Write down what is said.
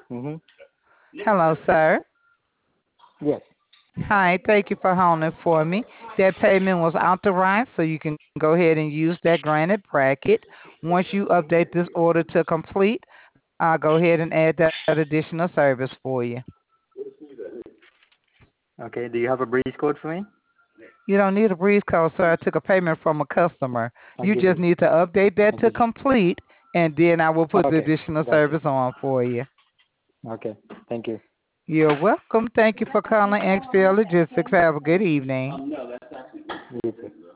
Mm-hmm. Hello, sir. Yes. Hi, thank you for holding for me. That payment was authorized, so you can go ahead and use that granted bracket. Once you update this order to complete, I'll go ahead and add that additional service for you. Okay. Do you have a breeze code for me? You don't need a breeze code, sir. I took a payment from a customer. I'll You give just you. need to update that I'll to give you. complete, and then I will put the Okay. additional Got you. service on for you. Okay. Thank you. You're welcome. Thank you for calling XPL Logistics. Have a good evening. You too.